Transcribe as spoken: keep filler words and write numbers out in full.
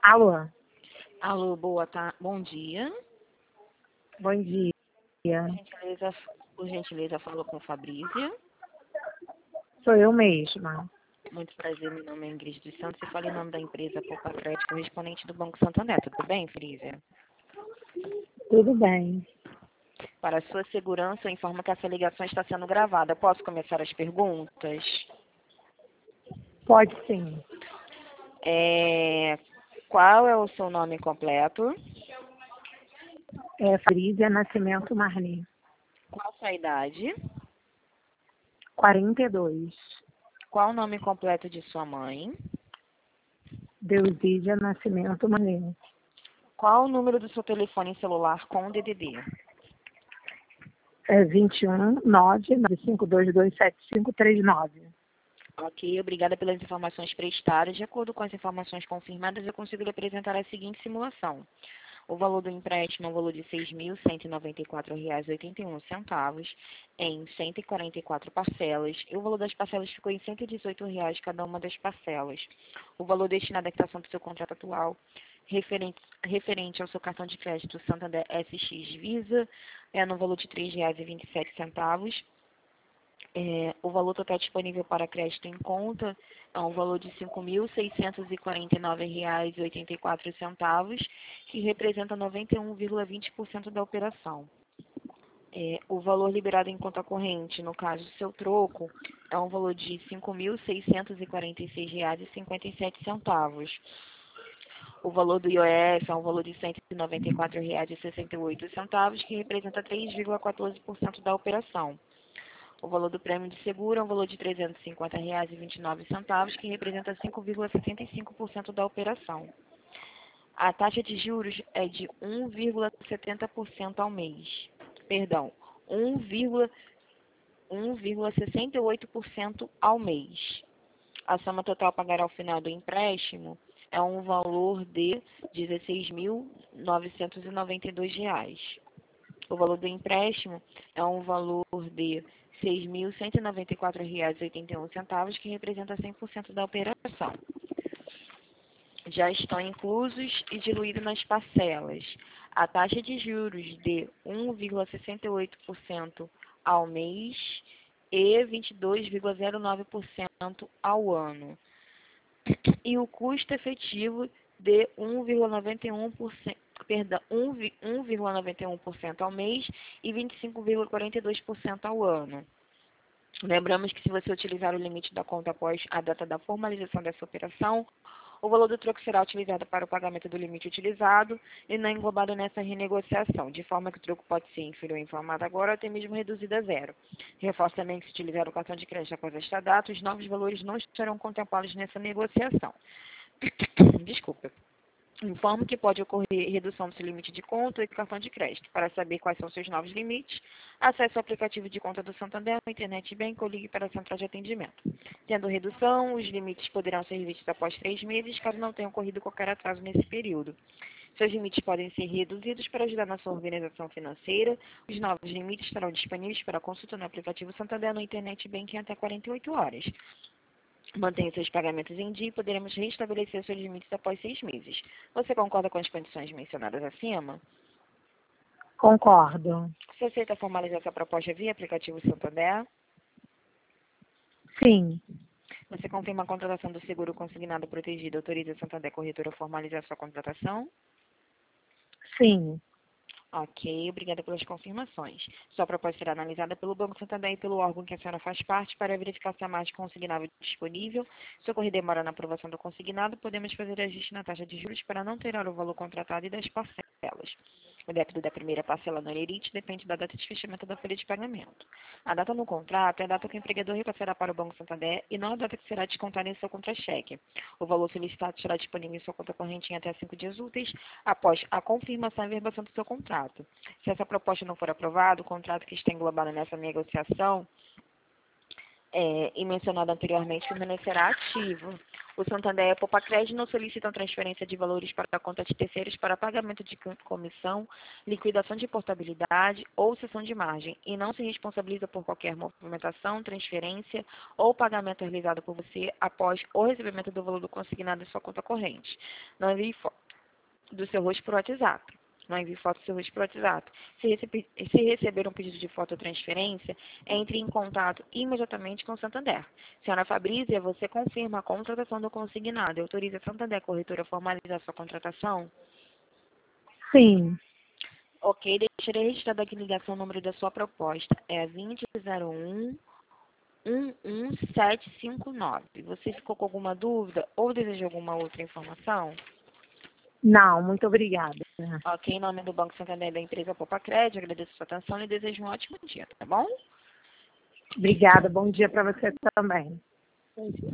Alô, Alô, boa tarde, bom dia. bom dia. Por gentileza, por gentileza, falo com Fabrícia. Sou eu mesma. Muito prazer, meu nome é Ingrid dos Santos e falo em nome da empresa Poupa Crédito, correspondente do Banco Santander. Tudo bem, Fabrícia? Tudo bem. Para sua segurança, eu informo que essa ligação está sendo gravada. Posso começar as perguntas? Pode sim. É... Qual é o seu nome completo? É Frísia Nascimento Marli, Qual a sua idade? quarenta e dois. Qual o nome completo de sua mãe? Deusídia Nascimento Marli. Qual o número do seu telefone celular com D D D? É vinte e um, nove, nove cinco dois dois, sete cinco três nove. Ok, obrigada pelas informações prestadas. De acordo com as informações confirmadas, eu consigo lhe apresentar a seguinte simulação. O valor do empréstimo é o valor de seis mil cento e noventa e quatro reais e oitenta e um centavos em cento e quarenta e quatro parcelas. E o valor das parcelas ficou em cento e dezoito reais cada uma das parcelas. O valor destinado à quitação do seu contrato atual, referente, referente ao seu cartão de crédito Santander S X Visa, é no valor de três reais e vinte e sete centavos. É, o valor total disponível para crédito em conta é um valor de cinco mil seiscentos e quarenta e nove reais e oitenta e quatro centavos, que representa noventa e um vírgula vinte por cento da operação. É, o valor liberado em conta corrente, no caso do seu troco, é um valor de cinco mil seiscentos e quarenta e seis reais e cinquenta e sete centavos. O valor do I O F é um valor de cento e noventa e quatro reais e sessenta e oito centavos, que representa três vírgula quatorze por cento da operação. O valor do prêmio de seguro é um valor de trezentos e cinquenta reais e vinte e nove centavos, que representa cinco vírgula setenta e cinco por cento da operação. A taxa de juros é de um vírgula setenta por cento ao mês. Perdão, um vírgula sessenta e oito por cento ao mês. A soma total a pagar ao final do empréstimo é um valor de dezesseis mil novecentos e noventa e dois reais. O valor do empréstimo é um valor de seis mil cento e noventa e quatro reais e oitenta e um centavos, que representa cem por cento da operação. Já estão inclusos e diluídos nas parcelas a taxa de juros de um vírgula sessenta e oito por cento ao mês e vinte e dois vírgula zero nove por cento ao ano. E o custo efetivo de um vírgula noventa e um por cento, perdão, um vírgula noventa e um por cento ao mês e vinte e cinco vírgula quarenta e dois por cento ao ano. Lembramos que se você utilizar o limite da conta após a data da formalização dessa operação, o valor do troco será utilizado para o pagamento do limite utilizado e não englobado nessa renegociação, de forma que o troco pode ser inferior em formato agora ou até mesmo reduzido a zero. Reforço também que se utilizar o cartão de crédito após esta data, os novos valores não serão contemplados nessa negociação. Desculpa. Informo que pode ocorrer redução do seu limite de conta e cartão de crédito. Para saber quais são seus novos limites, acesse o aplicativo de conta do Santander no Internet Bank ou ligue para a central de atendimento. Tendo redução, os limites poderão ser revistos após três meses, caso não tenha ocorrido qualquer atraso nesse período. Seus limites podem ser reduzidos para ajudar na sua organização financeira. Os novos limites estarão disponíveis para consulta no aplicativo Santander no Internet Bank em até quarenta e oito horas. Mantenha seus pagamentos em dia e poderemos restabelecer seus limites após seis meses. Você concorda com as condições mencionadas acima? Concordo. Você aceita formalizar essa proposta via aplicativo Santander? Sim. Você confirma a contratação do seguro consignado protegido, autoriza a Santander Corretora a formalizar sua contratação? Sim. Ok, obrigada pelas confirmações. Sua proposta será analisada pelo Banco Santander e pelo órgão que a senhora faz parte para verificar se há mais consignável disponível. Se ocorrer demora na aprovação do consignado, podemos fazer ajuste na taxa de juros para não alterar o valor contratado e das parcelas. O débito da primeira parcela no Lerite depende da data de fechamento da folha de pagamento. A data no contrato é a data que o empregador repassará para o Banco Santander e não a data que será descontada em seu contra-cheque. O valor solicitado será disponível em sua conta corrente em até cinco dias úteis após a confirmação e verbação do seu contrato. Se essa proposta não for aprovada, o contrato que está englobado nessa negociação é, e mencionado anteriormente permanecerá ativo. O Santander e a Popacred não solicitam transferência de valores para a conta de terceiros para pagamento de comissão, liquidação de portabilidade ou cessão de margem e não se responsabiliza por qualquer movimentação, transferência ou pagamento realizado por você após o recebimento do valor consignado em sua conta corrente. Não envie foto do seu rosto por WhatsApp. Não envie foto do seu rosto por WhatsApp. Se, receber, se receber um pedido de foto ou transferência, entre em contato imediatamente com o Santander. Senhora Fabrícia, você confirma a contratação do consignado e autoriza a Santander Corretora a formalizar sua contratação? Sim. Ok, deixarei registrado aqui a ligação, o número da sua proposta. É vinte zero um, um um sete cinco nove. Você ficou com alguma dúvida ou deseja alguma outra informação? Não, muito obrigada. Ok, em nome do Banco Santander da empresa Popacred, agradeço a sua atenção e desejo um ótimo dia, tá bom? Obrigada, bom dia para você também. Bom dia.